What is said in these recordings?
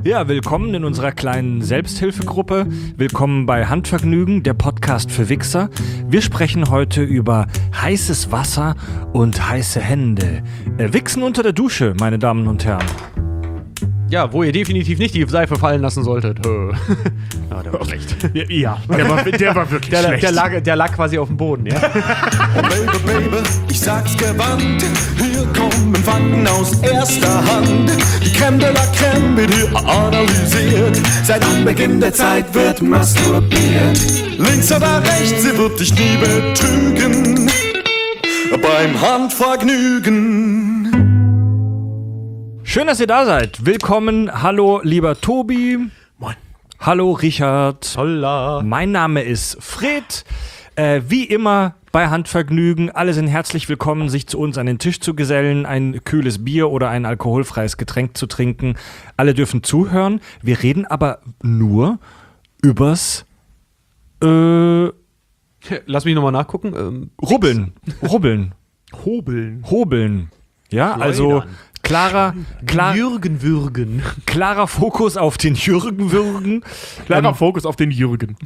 Ja, willkommen in unserer kleinen Selbsthilfegruppe. Willkommen bei Handvergnügen, der Podcast für Wichser. Wir sprechen heute über heißes Wasser und heiße Hände. Wichsen unter der Dusche, meine Damen und Herren. Ja, wo ihr definitiv nicht die Seife fallen lassen solltet. Ja, der war schlecht. Ja, der war wirklich schlecht. Der lag quasi auf dem Boden, ja. Oh Baby, Baby, ich sag's gewandt, hier kommen Fakten aus erster Hand. Die Crème de la Crème wird hier analysiert. Seit Anbeginn der Zeit wird masturbiert. Links oder rechts, sie wird dich nie betrügen. Beim Handvergnügen. Schön, dass ihr da seid. Willkommen. Hallo, lieber Tobi. Moin. Hallo, Richard. Holla. Mein Name ist Fred. Wie immer bei Handvergnügen. Alle sind herzlich willkommen, sich zu uns an den Tisch zu gesellen, ein kühles Bier oder ein alkoholfreies Getränk zu trinken. Alle dürfen zuhören. Wir reden aber nur übers Lass mich nochmal nachgucken. Rubbeln. Hobeln. Ja, also klarer Jürgen-Würgen. klarer Fokus auf den Jürgen-Würgen. Klarer Fokus auf den Jürgen.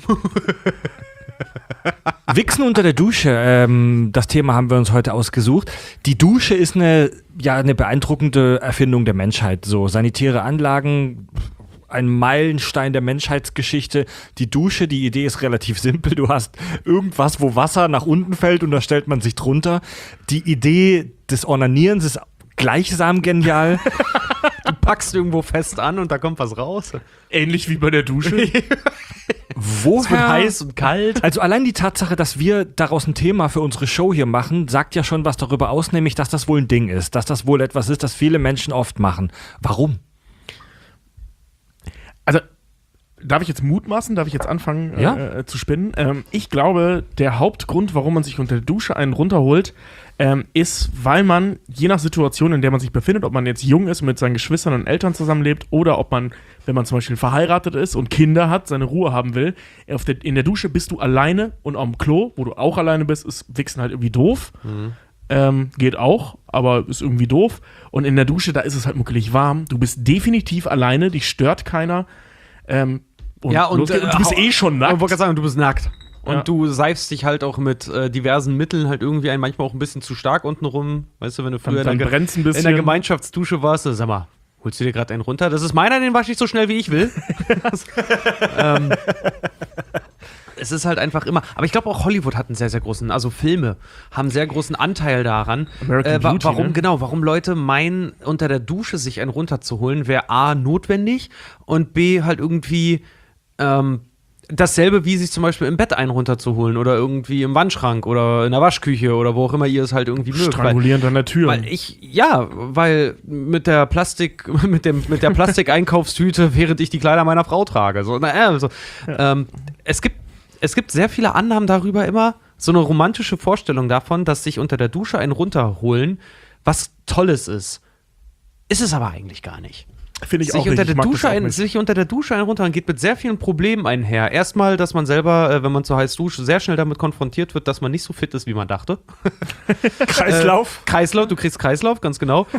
Wichsen unter der Dusche, das Thema haben wir uns heute ausgesucht. Die Dusche ist eine beeindruckende Erfindung der Menschheit. So sanitäre Anlagen, ein Meilenstein der Menschheitsgeschichte. Die Dusche, die Idee ist relativ simpel. Du hast irgendwas, wo Wasser nach unten fällt und da stellt man sich drunter. Die Idee des Ornanierens ist gleichsam genial. Du packst irgendwo fest an und da kommt was raus. Ähnlich wie bei der Dusche. Es wird Woher? heiß und kalt. Also allein die Tatsache, dass wir daraus ein Thema für unsere Show hier machen, sagt ja schon was darüber aus, nämlich, dass das wohl ein Ding ist, dass das wohl etwas ist, das viele Menschen oft machen. Warum? Also, darf ich jetzt mutmaßen? Darf ich jetzt anfangen zu spinnen? Ich glaube, der Hauptgrund, warum man sich unter der Dusche einen runterholt, ist, weil man, je nach Situation, in der man sich befindet, ob man jetzt jung ist und mit seinen Geschwistern und Eltern zusammenlebt oder ob man, wenn man zum Beispiel verheiratet ist und Kinder hat, seine Ruhe haben will, in der Dusche bist du alleine und am Klo, wo du auch alleine bist, ist Wichsen halt irgendwie doof. Geht auch, aber ist irgendwie doof. Und in der Dusche, da ist es halt muckelig warm. Du bist definitiv alleine, dich stört keiner. Und du bist schon nackt. Ich wollte gerade sagen, du bist nackt. Und Ja. du seifst dich halt auch mit diversen Mitteln halt irgendwie ein, manchmal auch ein bisschen zu stark unten rum. Weißt du, wenn du früher Dann brennt's ein bisschen. in der Gemeinschaftsdusche warst, sag mal, holst du dir gerade einen runter? Das ist meiner, den wasche ich so schnell, wie ich will. Es ist halt einfach immer, aber ich glaube auch Hollywood hat einen sehr, sehr großen, also Filme haben einen sehr großen Anteil daran. American Beauty, warum, ne? Genau, warum Leute meinen, unter der Dusche sich einen runterzuholen, wäre A, notwendig und B, halt irgendwie dasselbe, wie sich zum Beispiel im Bett einen runterzuholen oder irgendwie im Wandschrank oder in der Waschküche oder wo auch immer ihr es halt irgendwie mögt. Strangulierend an der Tür. Weil mit der Plastikeinkaufstüte, während ich die Kleider meiner Frau trage. So, es gibt sehr viele Annahmen darüber immer, so eine romantische Vorstellung davon, dass sich unter der Dusche einen runterholen was Tolles ist. Ist es aber eigentlich gar nicht. Finde ich Sich auch unter nicht. der Dusche einen runterholen geht mit sehr vielen Problemen einher. Erstmal, dass man selber, wenn man zu heiß duscht, sehr schnell damit konfrontiert wird, dass man nicht so fit ist, wie man dachte. Kreislauf? Du kriegst Kreislauf, ganz genau.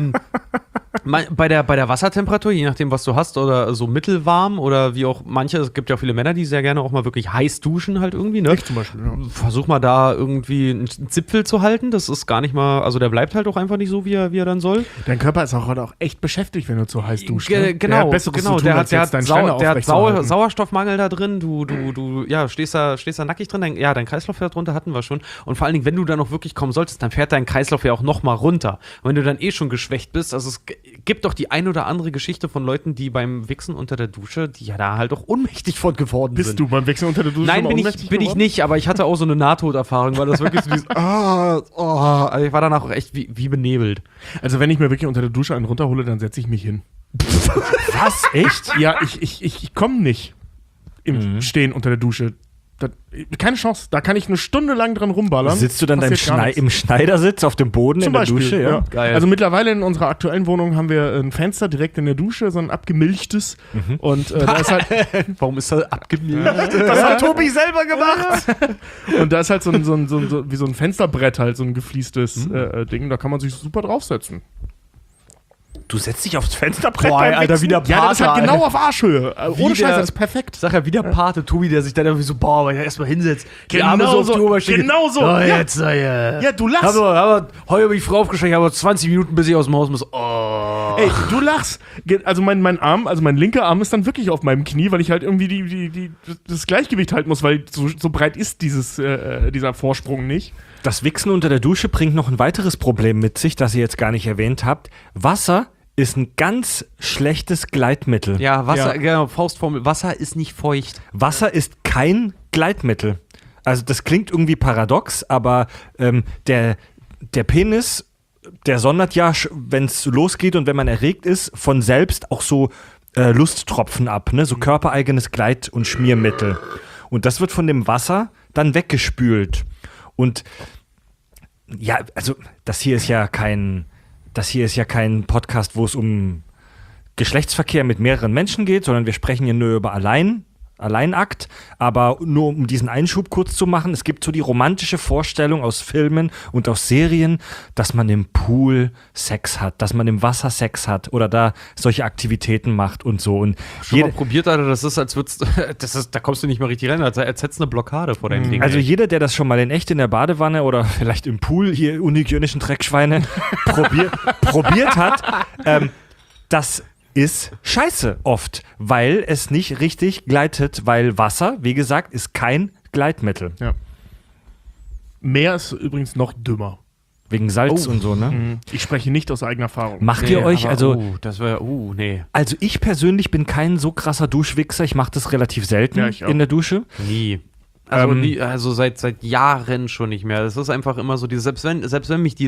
Bei der Wassertemperatur, je nachdem, was du hast, oder so mittelwarm oder wie auch manche, es gibt ja auch viele Männer, die sehr gerne auch mal wirklich heiß duschen halt irgendwie, ne? Ich zum Beispiel, ja. Versuch mal da irgendwie einen Zipfel zu halten, das ist gar nicht mal, also der bleibt halt auch einfach nicht so, wie er dann soll. Dein Körper ist auch heute auch echt beschäftigt, wenn du zu heiß duscht. Genau, Der hat Besseres zu tun, der als hat jetzt deinen Ständer aufrechtzuerhalten. Sauerstoffmangel da drin, du stehst da nackig drin, dein Kreislauf fährt runter, hatten wir schon. Und vor allen Dingen, wenn du da noch wirklich kommen solltest, dann fährt dein Kreislauf ja auch noch mal runter. Und wenn du dann schon geschwächt bist, also es gibt doch die ein oder andere Geschichte von Leuten, die beim Wichsen unter der Dusche, die ja da halt auch ohnmächtig von geworden sind. Bist du beim Wechseln unter der Dusche Nein, schon mal bin ich nicht, aber ich hatte auch so eine Nahtoderfahrung, weil das wirklich so dieses also ich war danach auch echt wie benebelt. Also wenn ich mir wirklich unter der Dusche einen runterhole, dann setze ich mich hin. Was? Echt? Ja, ich komme nicht im Stehen unter der Dusche. Keine Chance. Da kann ich eine Stunde lang dran rumballern. Sitzt du dann Passiert im Schneidersitz auf dem Boden Zum in der Beispiel, Dusche? Ja. Geil. Also mittlerweile in unserer aktuellen Wohnung haben wir ein Fenster direkt in der Dusche, so ein abgemilchtes. Und da ist halt. Warum ist das abgemilcht? Das hat Tobi selber gemacht. Und da ist halt so wie so ein Fensterbrett, halt so ein gefliestes Ding. Da kann man sich super draufsetzen. Du setzt dich aufs Fensterbrett. Boah, beim Alter, Wichsen? wie der Ja, das ist halt Pater, genau Alter. auf Arschhöhe. Ohne Scheiß, der- das ist perfekt. Sag ja, wie der Pate Tobi, der sich dann irgendwie so, boah, wenn er erstmal hinsetzt, die Genau Arme so auf so, die Oberschenkel. genau so, Oh, ja. jetzt, ja. Ja, du lachst. Aber heute habe ich Frau aufgeschreckt, aber 20 Minuten, bis ich aus dem Haus muss. Oh. Ey, du lachst. Also mein Arm, also mein linker Arm ist dann wirklich auf meinem Knie, weil ich halt irgendwie das Gleichgewicht halten muss, weil so breit ist dieser Vorsprung nicht. Das Wichsen unter der Dusche bringt noch ein weiteres Problem mit sich, das ihr jetzt gar nicht erwähnt habt. Wasser ist ein ganz schlechtes Gleitmittel. Ja, Wasser, Ja. genau, Faustformel. Wasser ist nicht feucht. Wasser ist kein Gleitmittel. Also das klingt irgendwie paradox, aber der Penis, der sondert ja, wenn es losgeht und wenn man erregt ist, von selbst auch so Lusttropfen ab, ne? So körpereigenes Gleit- und Schmiermittel. Und das wird von dem Wasser dann weggespült. Und ja, also das hier ist ja kein Podcast, wo es um Geschlechtsverkehr mit mehreren Menschen geht, sondern wir sprechen hier nur über Alleinakt, aber nur um diesen Einschub kurz zu machen, es gibt so die romantische Vorstellung aus Filmen und aus Serien, dass man im Pool Sex hat, dass man im Wasser Sex hat oder da solche Aktivitäten macht und so. Und Schon mal probiert, Alter, das ist, als würdest da kommst du nicht mal richtig rein, als hättest du eine Blockade vor deinem Ding. also ey. jeder, der das schon mal in echt in der Badewanne oder vielleicht im Pool, hier unhygienischen Dreckschweine, probiert hat, das ist scheiße oft, weil es nicht richtig gleitet, weil Wasser, wie gesagt, ist kein Gleitmittel. Ja. Meer ist übrigens noch dümmer. Wegen Salz und so, ne? Ich spreche nicht aus eigener Erfahrung. Macht ihr euch, aber, das wäre, nee. also ich persönlich bin kein so krasser Duschwichser, ich mache das relativ selten Ja, ich auch. in der Dusche. Nie. Also seit Jahren schon nicht mehr. Es ist einfach immer so, selbst wenn mich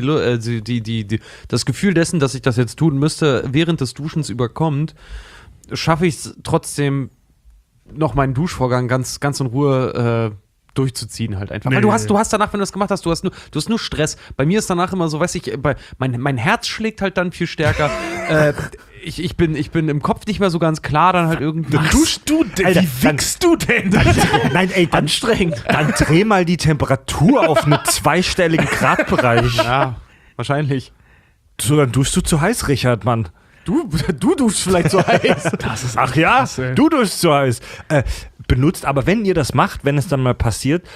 das Gefühl dessen, dass ich das jetzt tun müsste, während des Duschens überkommt, schaffe ich es trotzdem, noch meinen Duschvorgang ganz in Ruhe durchzuziehen halt einfach. Nee. Weil du hast danach, wenn du das gemacht hast, du hast nur Stress. Bei mir ist danach immer so, weiß ich, mein Herz schlägt halt dann viel stärker. Ich bin im Kopf nicht mehr so ganz klar, dann halt irgendwie. Duschst du denn? Alter, Wie wichst du denn? Nein, ey, Anstrengend. dann dreh mal die Temperatur auf einen zweistelligen Gradbereich. Ja, wahrscheinlich. So, dann duschst du zu heiß, Richard, Mann. Du duschst vielleicht so heiß. Das ist Ach ja, krass, ey. du duschst zu heiß. Benutzt, aber wenn ihr das macht, wenn es dann mal passiert,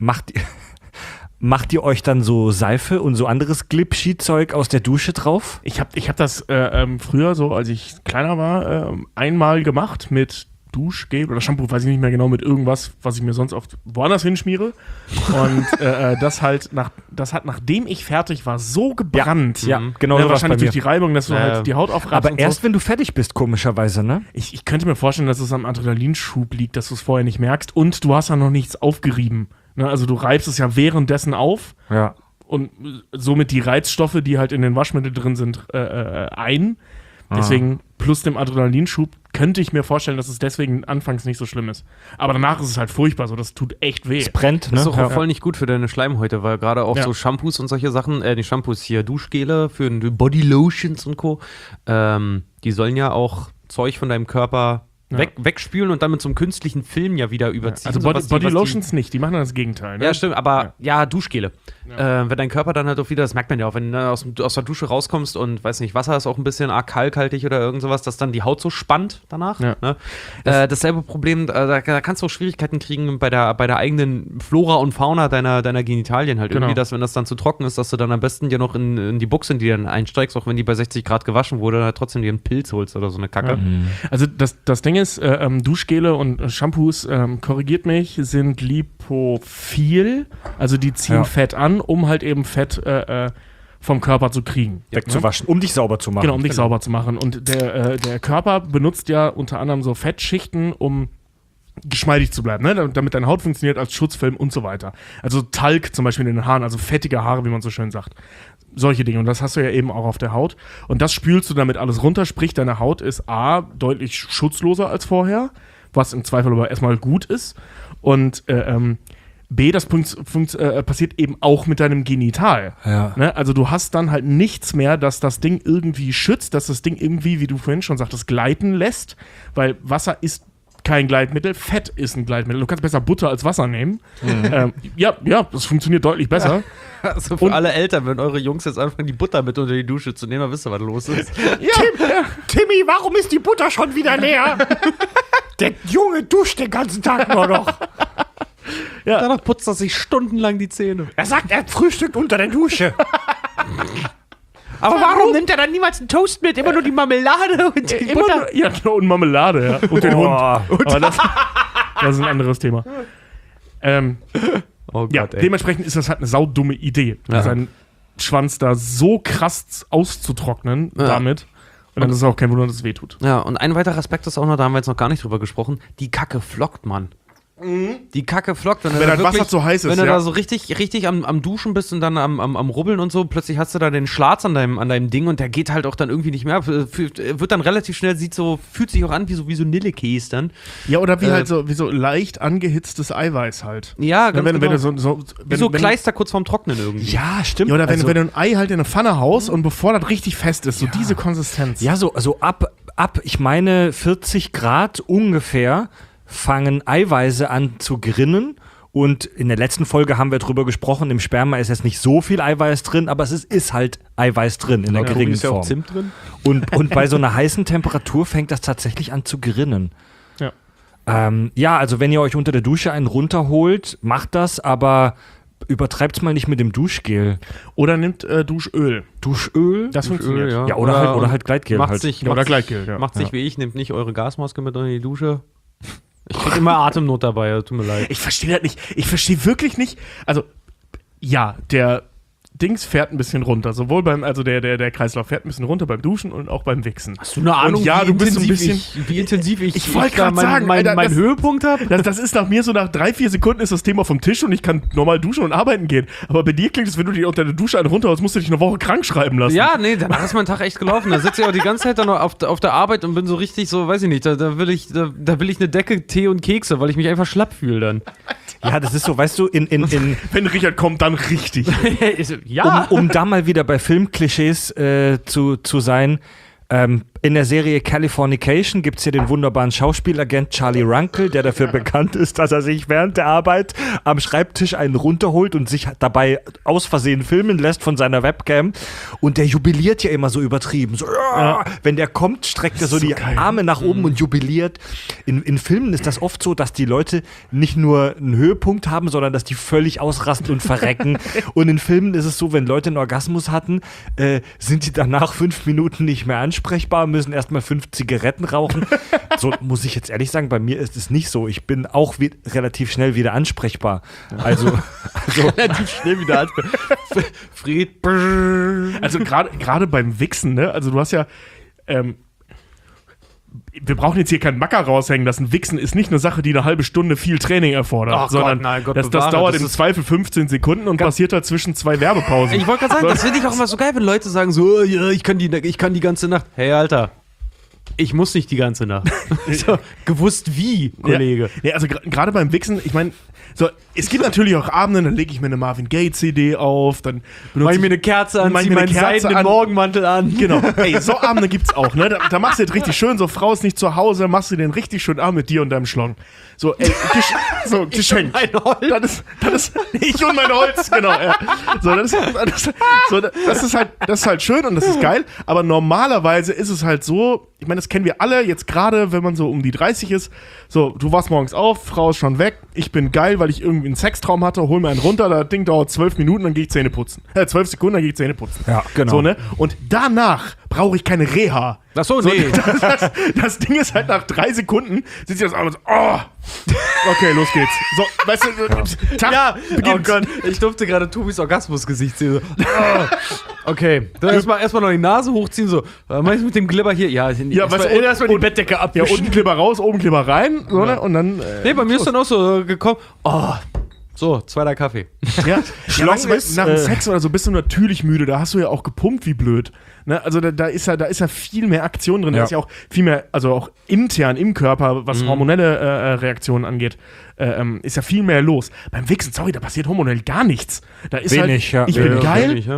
macht ihr euch dann so Seife und so anderes Glipschi-Zeug aus der Dusche drauf? Ich hab das früher so, als ich kleiner war, einmal gemacht mit Duschgel oder Shampoo, weiß ich nicht mehr genau, mit irgendwas, was ich mir sonst oft woanders hinschmiere. Und das hat, nachdem ich fertig war, so gebrannt. Ja, genau Ja, so war's wahrscheinlich bei mir. durch die Reibung, dass du halt die Haut aufreibst. Aber und erst so. wenn du fertig bist, komischerweise, ne? Ich könnte mir vorstellen, dass es am Adrenalinschub liegt, dass du es vorher nicht merkst. Und du hast ja noch nichts aufgerieben. Ne? Also du reibst es ja währenddessen auf. Ja. Und somit die Reizstoffe, die halt in den Waschmitteln drin sind, ein. Deswegen, plus dem Adrenalinschub, könnte ich mir vorstellen, dass es deswegen anfangs nicht so schlimm ist. Aber danach ist es halt furchtbar, so das tut echt weh. Es brennt, ne? Das ist doch auch Ja. voll nicht gut für deine Schleimhäute, weil gerade auch Ja. so Shampoos und solche Sachen, die Shampoos hier, Duschgele für Bodylotions und Co., die sollen ja auch Zeug von deinem Körper wegspülen und dann mit so einem künstlichen Film ja wieder überziehen. Also so was Body was Lotions nicht, die machen das Gegenteil. Ne? Ja, stimmt, aber ja, Duschgele. Wenn dein Körper dann halt auch wieder, das merkt man ja auch, wenn du aus der Dusche rauskommst und, weiß nicht, Wasser ist auch ein bisschen arg kalkhaltig oder irgend sowas, dass dann die Haut so spannt danach. Ja. Ne? Dasselbe Problem, da kannst du auch Schwierigkeiten kriegen bei der eigenen Flora und Fauna deiner Genitalien halt. Genau. Irgendwie, dass, wenn das dann zu trocken ist, dass du dann am besten dir noch in die Buchse, in die dann einsteigst, auch wenn die bei 60 Grad gewaschen wurde, dann halt trotzdem dir einen Pilz holst oder so eine Kacke. Ja. Also das Ding ist, Duschgele und Shampoos, korrigiert mich, sind lipophil, also die ziehen Fett an, um halt eben Fett vom Körper zu kriegen. Wegzuwaschen, um dich sauber zu machen. Genau, um dich sauber zu machen. Und der Körper benutzt ja unter anderem so Fettschichten, um geschmeidig zu bleiben, ne? Damit deine Haut funktioniert als Schutzfilm und so weiter. Also Talg zum Beispiel in den Haaren, also fettige Haare, wie man so schön sagt. Solche Dinge. Und das hast du ja eben auch auf der Haut. Und das spülst du damit alles runter, sprich deine Haut ist A, deutlich schutzloser als vorher, was im Zweifel aber erstmal gut ist. Und B, das passiert eben auch mit deinem Genital. Ja. Ne? Also du hast dann halt nichts mehr, dass das Ding irgendwie schützt, dass das Ding irgendwie, wie du vorhin schon sagtest, gleiten lässt, weil Wasser ist kein Gleitmittel, Fett ist ein Gleitmittel. Du kannst besser Butter als Wasser nehmen. Ja, das funktioniert deutlich besser. Also für alle Eltern, wenn eure Jungs jetzt anfangen, die Butter mit unter die Dusche zu nehmen, dann wisst ihr, was los ist. Timmy, warum ist die Butter schon wieder leer? Der Junge duscht den ganzen Tag nur noch. Ja. Danach putzt er sich stundenlang die Zähne. Er sagt, er frühstückt unter der Dusche. Aber warum nimmt er dann niemals einen Toast mit? Immer nur die Marmelade und die Butter. Ja, genau, und Marmelade, ja. Und den Hund. Aber das ist ein anderes Thema. Oh Gott, ja, dementsprechend ist das halt eine saudumme Idee, seinen Schwanz da so krass auszutrocknen damit. Und dann ist es auch kein Wunder, dass es wehtut. Ja, und ein weiterer Aspekt ist auch noch, da haben wir jetzt noch gar nicht drüber gesprochen, die Kacke flockt, Mann. Die Kacke flockt, wenn das Wasser zu heiß ist. Wenn du da so richtig am Duschen bist und dann am Rubbeln und so, plötzlich hast du da den Schlatz an deinem Ding und der geht halt auch dann irgendwie nicht mehr. Wird dann relativ schnell, fühlt sich auch an wie so Nillekäse dann. Ja, oder wie so leicht angehitztes Eiweiß halt. Ja, ganz wenn genau. Wenn so Kleister kurz vorm Trocknen irgendwie. Ja, stimmt. Ja, oder wenn du ein Ei halt in eine Pfanne haust und bevor das richtig fest ist, so diese Konsistenz. Ja, so ab, ich meine 40 Grad ungefähr fangen Eiweiße an zu grinnen. Und in der letzten Folge haben wir drüber gesprochen, im Sperma ist jetzt nicht so viel Eiweiß drin, aber es ist halt Eiweiß drin in der geringen ist ja Form. auch Zimt drin. Und bei so einer heißen Temperatur fängt das tatsächlich an zu grinnen. Ja. Also wenn ihr euch unter der Dusche einen runterholt, macht das, aber übertreibt's mal nicht mit dem Duschgel. Oder nimmt Duschöl. Duschöl? Das funktioniert. Ja, oder halt Gleitgel. Oder Gleitgel, ja. Macht sich wie ich, nehmt nicht eure Gasmaske mit unter die Dusche. Ich krieg immer Atemnot dabei, tut mir leid. Ich verstehe das nicht. Ich verstehe wirklich nicht. Also, ja, der Dings fährt ein bisschen runter. Sowohl der Kreislauf fährt ein bisschen runter beim Duschen und auch beim Wichsen. Hast du eine Ahnung, und ja, wie intensiv ich wollte gerade sagen, meinen Höhepunkt habe? Das ist nach 3-4 Sekunden ist das Thema vom Tisch und ich kann normal duschen und arbeiten gehen. Aber bei dir klingt es, wenn du dir unter der Dusche einen runterholst, musst du dich eine Woche krank schreiben lassen. Ja, nee, danach ist mein Tag echt gelaufen. Da sitze ich auch die ganze Zeit dann noch auf der Arbeit und bin so richtig so, weiß ich nicht, da will ich eine Decke Tee und Kekse, weil ich mich einfach schlapp fühle dann. Ja, das ist so, weißt du, wenn Richard kommt, dann richtig. Ja. Um da mal wieder bei Filmklischees zu sein, in der Serie Californication gibt es hier den wunderbaren Schauspielagent Charlie Runkel, der dafür bekannt ist, dass er sich während der Arbeit am Schreibtisch einen runterholt und sich dabei aus Versehen filmen lässt von seiner Webcam. Und der jubiliert ja immer so übertrieben. So, wenn der kommt, streckt er so die Arme nach oben und jubiliert. In Filmen ist das oft so, dass die Leute nicht nur einen Höhepunkt haben, sondern dass die völlig ausrasten und verrecken. Und in Filmen ist es so, wenn Leute einen Orgasmus hatten, sind die danach 5 Minuten nicht mehr ansprechbar, müssen erstmal 5 Zigaretten rauchen. So muss ich jetzt ehrlich sagen, bei mir ist es nicht so. Ich bin auch relativ schnell wieder ansprechbar. Also relativ schnell wieder ansprechbar. Fried. Also gerade beim Wichsen, ne? Also du hast ja wir brauchen jetzt hier keinen Macker raushängen lassen. Wichsen ist nicht eine Sache, die eine halbe Stunde viel Training erfordert, sondern das dauert im Zweifel 15 Sekunden und passiert halt zwischen 2 Werbepausen. Ich wollte gerade sagen, das finde ich auch immer so geil, wenn Leute sagen so, ja, ich kann die ganze Nacht. Hey, Alter, ich muss nicht die ganze Nacht. So, gewusst wie, Kollege. Ja, also gerade beim Wichsen, ich meine, so, es gibt natürlich auch Abende, dann lege ich mir eine Marvin Gaye CD auf, dann mach ich mir eine Kerze an, zieh meinen seidenen Morgenmantel an. Genau, ey, so Abende gibt's auch, ne? Da machst du jetzt richtig schön, so Frau ist nicht zu Hause, machst du den richtig schön Abend mit dir und deinem Schlong. So, ey, geschenkt. Das ist ich und mein Holz, genau. Ja. So, das ist halt schön und das ist geil, aber normalerweise ist es halt so, ich meine, das kennen wir alle, jetzt gerade, wenn man so um die 30 ist, so, du wachst morgens auf, Frau ist schon weg, ich bin geil, weil ich irgendwie einen Sextraum hatte, hol mir einen runter, das Ding dauert 12 Minuten, dann gehe ich Zähne putzen. 12 Sekunden, dann gehe ich Zähne putzen. Ja, genau. So, ne? Und danach brauche ich keine Reha. Ach so, nee. Das Ding ist halt nach 3 Sekunden, sieht sich das an und so, oh, okay, los geht's. So, weißt du, Tag beginnt. Oh Gott, ich durfte gerade Tobis Orgasmusgesicht sehen. So. Oh. Okay, dann erstmal noch die Nase hochziehen, so, mach ich mit dem Glibber hier, erstmal die Bettdecke abwischen. Ja, unten Glibber raus, oben Glibber rein, so, ne? Und dann. Nee, bei mir ist dann auch so gekommen, so, 2. Kaffee. Ja, nach dem Sex oder so bist du natürlich müde, da hast du ja auch gepumpt wie blöd. Ne? Also da ist ja viel mehr Aktion drin, da ist ja auch viel mehr, also auch intern im Körper, was hormonelle Reaktionen angeht, ist ja viel mehr los. Beim Wichsen, sorry, da passiert hormonell gar nichts. Da ist wenig, halt, ich bin geil. Wenig, ja.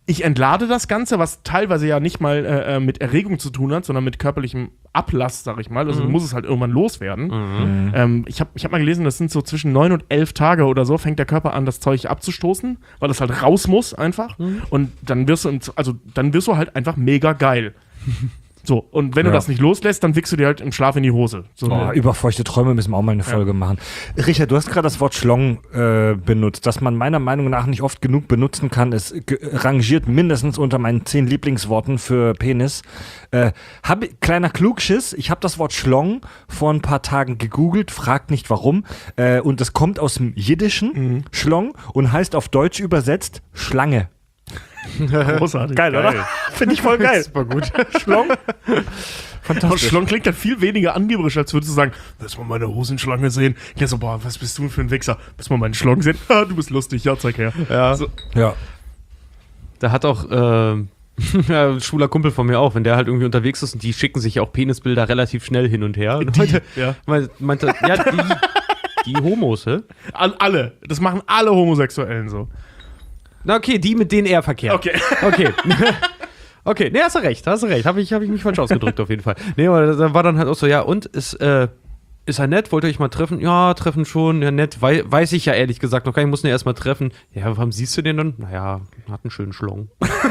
ich entlade das Ganze, was teilweise ja nicht mal mit Erregung zu tun hat, sondern mit körperlichem Ablass, sag ich mal. Also muss es halt irgendwann loswerden. Ich hab mal gelesen, das sind so zwischen 9 und 11 Tage oder so, fängt der Körper an, das Zeug abzustoßen, weil das halt raus muss einfach. Und dann wirst du halt einfach mega geil. So, und wenn du das nicht loslässt, dann wickst du dir halt im Schlaf in die Hose. So über feuchte Träume müssen wir auch mal eine Folge machen. Richard, du hast gerade das Wort Schlong benutzt, das man meiner Meinung nach nicht oft genug benutzen kann. Es rangiert mindestens unter meinen 10 Lieblingsworten für Penis. Kleiner Klugschiss, ich habe das Wort Schlong vor ein paar Tagen gegoogelt, fragt nicht warum. Und es kommt aus dem Jiddischen, Schlong, und heißt auf Deutsch übersetzt Schlange. Großartig. Geil, oder? Finde ich voll geil. Super gut. Schlong. Fantastisch. Schlong klingt dann viel weniger angeberisch, als würdest du sagen, willst du mal meine Hosenschlange sehen? Ja, so, boah, was bist du für ein Wichser? Willst du mal meine Schlong sehen? Du bist lustig, ja, zeig her. Ja. So. Ja. Da hat auch ein schwuler Kumpel von mir auch, wenn der halt irgendwie unterwegs ist und die schicken sich ja auch Penisbilder relativ schnell hin und her. Und heute meinte, ja, die Homos, hä? Alle. Das machen alle Homosexuellen so. Na okay, die, mit denen er verkehrt. Okay. Okay, nee, hast du recht. Hab ich mich falsch ausgedrückt auf jeden Fall. Nee, aber da war dann halt auch so, ja, und ist er nett? Wollt ihr euch mal treffen? Ja, treffen schon. Ja, nett. Weiß ich ja ehrlich gesagt noch gar nicht. Ich muss ihn ja erst mal treffen. Ja, warum siehst du den dann? Naja, hat einen schönen Schlong.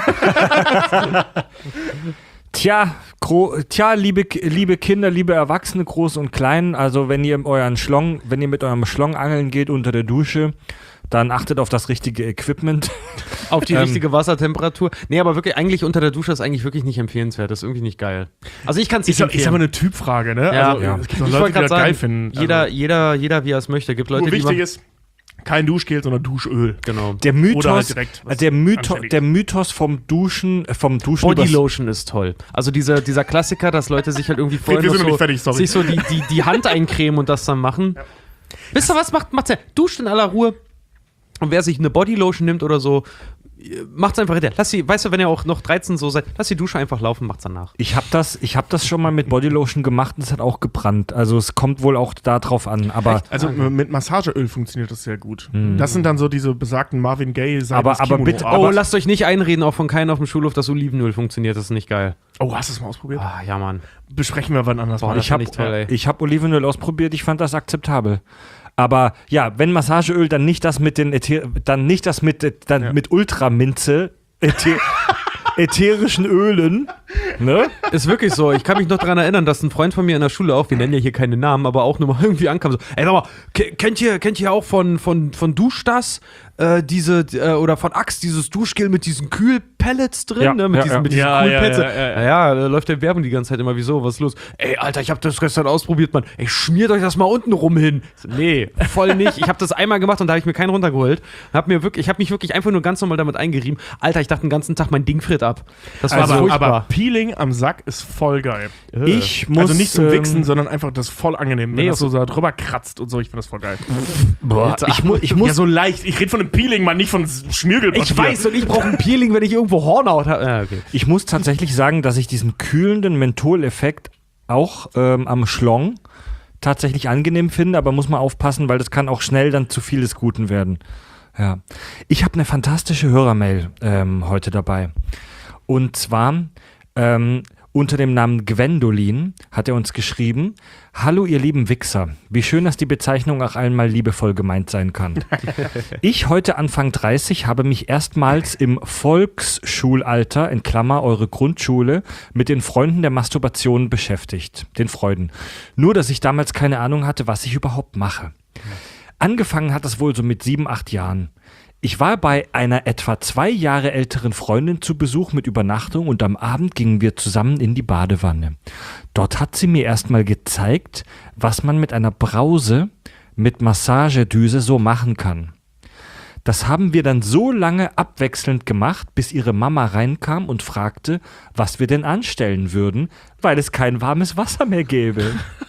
Tja, liebe Kinder, liebe Erwachsene, groß und klein, also wenn ihr mit eurem Schlong angeln geht unter der Dusche, dann achtet auf das richtige Equipment. Auf die richtige Wassertemperatur. Nee, aber wirklich, eigentlich unter der Dusche ist eigentlich wirklich nicht empfehlenswert. Das ist irgendwie nicht geil. Also ich kann es nicht empfehlen. Ist aber eine Typfrage, ne? Ja. Also, es gibt auch Leute, die das geil finden. Jeder, wie er es möchte. Gibt Leute, wichtig ist, kein Duschgel, sondern Duschöl. Genau. Der Mythos, oder halt direkt der Mythos vom Duschen Bodylotion ist toll. Also dieser Klassiker, dass Leute sich halt irgendwie vorher sich so die Hand eincremen und das dann machen. Ja. Wisst ihr was? Macht's ja. Duscht in aller Ruhe. Und wer sich eine Bodylotion nimmt oder so, macht's einfach hinterher. Weißt du, wenn ihr auch noch 13 so seid, lass die Dusche einfach laufen, macht's danach. Ich hab das schon mal mit Bodylotion gemacht und es hat auch gebrannt. Also es kommt wohl auch da drauf an. Aber also mit Massageöl funktioniert das sehr gut. Das sind dann so diese besagten Marvin Gaye aber bitte, lasst euch nicht einreden, auch von keinem auf dem Schulhof, dass Olivenöl funktioniert. Das ist nicht geil. Oh, hast du es mal ausprobiert? Ah, ja, Mann. Besprechen wir wann anders mal. Ich habe Olivenöl ausprobiert, ich fand das akzeptabel. Aber ja, wenn Massageöl, dann nicht das mit mit Ultraminze, ätherischen Ölen, ne? Ist wirklich so. Ich kann mich noch daran erinnern, dass ein Freund von mir in der Schule auch, wir nennen ja hier keine Namen, aber auch nur mal irgendwie ankam so, ey, sag mal, kennt ihr auch von Duschdas oder von Axe dieses Duschgel mit diesen Kühlpellets drin, ne? Mit diesen Kühlpads. Ja, da läuft der Werbung die ganze Zeit immer, wieso, was ist los? Ey, Alter, ich hab das gestern ausprobiert, Mann. Ey, schmiert euch das mal unten rum hin. Nee, voll nicht. Ich hab das einmal gemacht und da habe ich mir keinen runtergeholt. Ich hab mich wirklich einfach nur ganz normal damit eingerieben. Alter, ich dachte den ganzen Tag, mein Ding friert ab. Das war so furchtbar. Aber Peeling am Sack ist voll geil. Also nicht zum Wichsen, sondern einfach das ist voll angenehm. Wenn das so da drüber kratzt und so, ich finde das voll geil. Boah, ich muss ja, so leicht. Ich rede von einem Peeling, Mann, nicht von Schmirgelpapier. Ich weiß, und ich brauche ein Peeling, wenn ich irgendwo Hornhaut habe. Ja, okay. Ich muss tatsächlich sagen, dass ich diesen kühlenden Mentholeffekt auch am Schlong tatsächlich angenehm finde, aber muss man aufpassen, weil das kann auch schnell dann zu viel des Guten werden. Ja. Ich habe eine fantastische Hörermail heute dabei. Und zwar unter dem Namen Gwendolin hat er uns geschrieben: Hallo ihr lieben Wichser, wie schön, dass die Bezeichnung auch einmal liebevoll gemeint sein kann. Ich, heute Anfang 30, habe mich erstmals im Volksschulalter, in Klammer eure Grundschule, mit den Freunden der Masturbation beschäftigt, den Freuden. Nur, dass ich damals keine Ahnung hatte, was ich überhaupt mache. Angefangen hat es wohl so mit 7, 8 Jahren. Ich war bei einer etwa 2 Jahre älteren Freundin zu Besuch mit Übernachtung und am Abend gingen wir zusammen in die Badewanne. Dort hat sie mir erstmal gezeigt, was man mit einer Brause mit Massagedüse so machen kann. Das haben wir dann so lange abwechselnd gemacht, bis ihre Mama reinkam und fragte, was wir denn anstellen würden, weil es kein warmes Wasser mehr gäbe.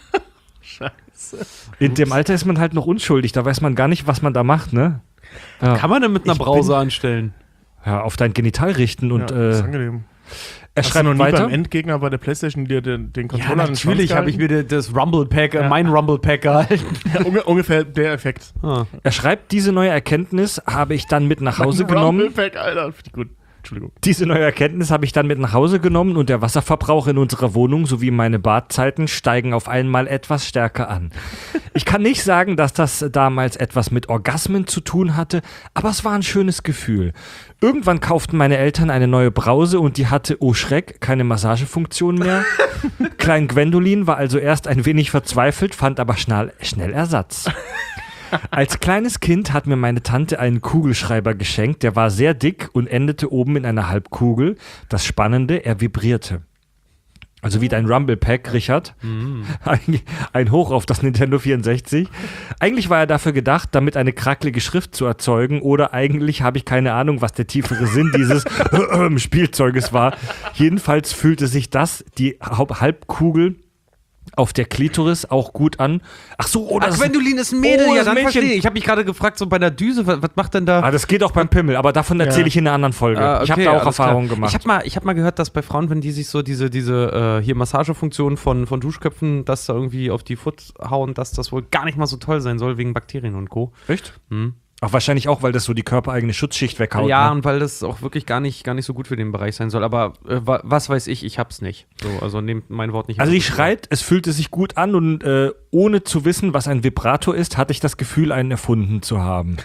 Scheiße. In dem Alter ist man halt noch unschuldig, da weiß man gar nicht, was man da macht, ne? Ja. Kann man denn mit einer Brause anstellen? Ja, auf dein Genital richten und das ist angenehm. Er schreibt noch weiter. Beim Endgegner bei der PlayStation dir den Controller natürlich habe ich mir das Rumble Pack, mein Rumble Pack gehalten. Ja, ungefähr der Effekt. Er schreibt, diese neue Erkenntnis habe ich dann mit nach Hause genommen. Rumble Pack, Alter, finde ich gut. Entschuldigung. Diese neue Erkenntnis habe ich dann mit nach Hause genommen und der Wasserverbrauch in unserer Wohnung sowie meine Badzeiten steigen auf einmal etwas stärker an. Ich kann nicht sagen, dass das damals etwas mit Orgasmen zu tun hatte, aber es war ein schönes Gefühl. Irgendwann kauften meine Eltern eine neue Brause und die hatte, oh Schreck, keine Massagefunktion mehr. Klein Gwendolin war also erst ein wenig verzweifelt, fand aber schnell Ersatz. Als kleines Kind hat mir meine Tante einen Kugelschreiber geschenkt, der war sehr dick und endete oben in einer Halbkugel. Das Spannende, er vibrierte. Also wie dein Rumble-Pack, Richard. Ein Hoch auf das Nintendo 64. Eigentlich war er dafür gedacht, damit eine krackelige Schrift zu erzeugen, oder eigentlich habe ich keine Ahnung, was der tiefere Sinn dieses Spielzeuges war. Jedenfalls fühlte sich die Halbkugel auf der Klitoris auch gut an. Ach so, oder Gwendolin ist ein Mädel, ja, dann verstehe ich. Ich habe mich gerade gefragt, so bei der Düse, was macht denn da? Das geht auch beim Pimmel, aber davon erzähle ich in einer anderen Folge. Okay, ich habe da auch Erfahrungen gemacht. Ich hab mal gehört, dass bei Frauen, wenn die sich so diese hier Massagefunktion von Duschköpfen, das da irgendwie auf die Foot hauen, dass das wohl gar nicht mal so toll sein soll, wegen Bakterien und Co. Echt? Auch wahrscheinlich auch, weil das so die körpereigene Schutzschicht weghaut. Ja, ne? Und weil das auch wirklich gar nicht so gut für den Bereich sein soll. Aber was weiß ich hab's nicht. So, also nehmt mein Wort nicht. Also die schreit, es fühlte sich gut an und ohne zu wissen, was ein Vibrator ist, hatte ich das Gefühl, einen erfunden zu haben.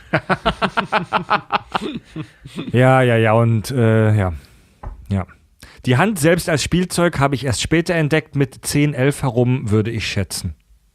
Ja, und ja. Die Hand selbst als Spielzeug habe ich erst später entdeckt, mit 10, 11 herum, würde ich schätzen.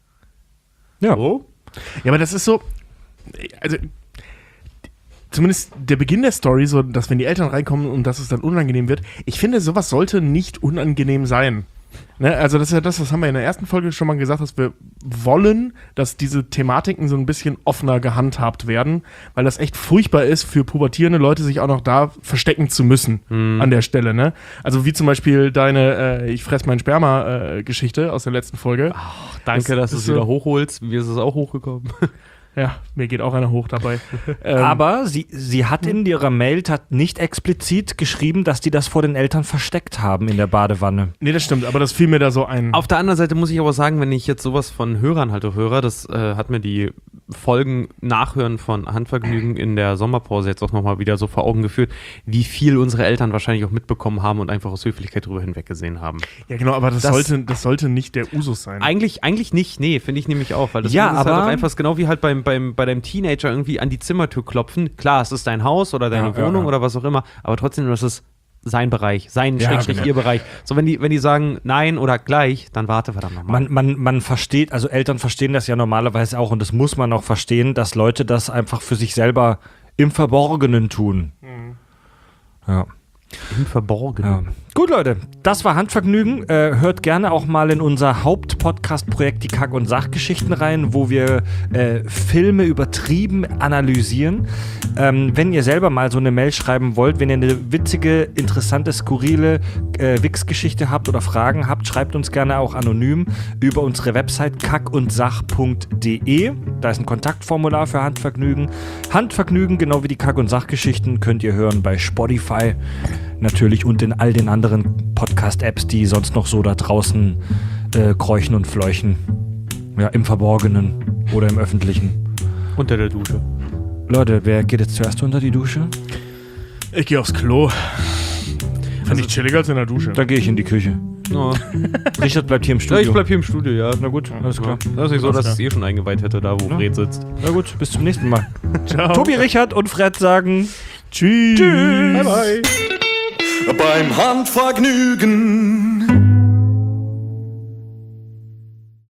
Ja. Oh. Ja, aber das ist so, also zumindest der Beginn der Story, so dass wenn die Eltern reinkommen und dass es dann unangenehm wird, ich finde, sowas sollte nicht unangenehm sein. Ne? Also das ist ja das haben wir in der ersten Folge schon mal gesagt, dass wir wollen, dass diese Thematiken so ein bisschen offener gehandhabt werden, weil das echt furchtbar ist für pubertierende Leute, sich auch noch da verstecken zu müssen an der Stelle. Ne? Also wie zum Beispiel deine Ich fress mein Sperma-Geschichte aus der letzten Folge. Ach, danke, dass du es wieder hochholst. Mir ist es auch hochgekommen. Ja, mir geht auch einer hoch dabei. Aber sie hat in ihrer Mail nicht explizit geschrieben, dass die das vor den Eltern versteckt haben in der Badewanne. Nee, das stimmt, aber das fiel mir da so ein. Auf der anderen Seite muss ich aber sagen, wenn ich jetzt sowas von Hörern halt auch höre, das hat mir die Folgen Nachhören von Handvergnügen in der Sommerpause jetzt auch nochmal wieder so vor Augen geführt, wie viel unsere Eltern wahrscheinlich auch mitbekommen haben und einfach aus Höflichkeit drüber hinweggesehen haben. Ja, genau, aber das sollte nicht der Usus sein. Eigentlich nicht, nee, finde ich nämlich auch, weil das ist aber halt auch einfach genau wie halt bei deinem Teenager irgendwie an die Zimmertür klopfen. Klar, es ist dein Haus oder deine Wohnung oder was auch immer, aber trotzdem, das ist sein Bereich, ihr Bereich. So, wenn die sagen nein oder gleich, dann warte verdammt nochmal. Man versteht, also Eltern verstehen das ja normalerweise auch und das muss man auch verstehen, dass Leute das einfach für sich selber im Verborgenen tun. Ja. Im Verborgenen. Ja. Gut, Leute, das war Handvergnügen. Hört gerne auch mal in unser Hauptpodcast-Projekt die Kack- und Sachgeschichten rein, wo wir Filme übertrieben analysieren. Wenn ihr selber mal so eine Mail schreiben wollt, wenn ihr eine witzige, interessante, skurrile Wix-Geschichte habt oder Fragen habt, schreibt uns gerne auch anonym über unsere Website kackundsach.de. Da ist ein Kontaktformular für Handvergnügen. Handvergnügen, genau wie die Kack- und Sachgeschichten, könnt ihr hören bei Spotify natürlich und in all den anderen Podcast-Apps, die sonst noch so da draußen kräuchen und fleuchen. Ja, im Verborgenen oder im Öffentlichen. Unter der Dusche. Leute, wer geht jetzt zuerst unter die Dusche? Ich gehe aufs Klo. Finde ich chilliger als in der Dusche. Dann gehe ich in die Küche. Oh. Richard bleibt hier im Studio. Ja, ich bleib hier im Studio, ja. Na gut, alles klar. Das ist nicht so, dass es schon eingeweiht hätte, da wo Fred sitzt. Na gut, bis zum nächsten Mal. Ciao. Tobi, Richard und Fred sagen Tschüss. Tschüss. Bye, bye. Beim Handvergnügen.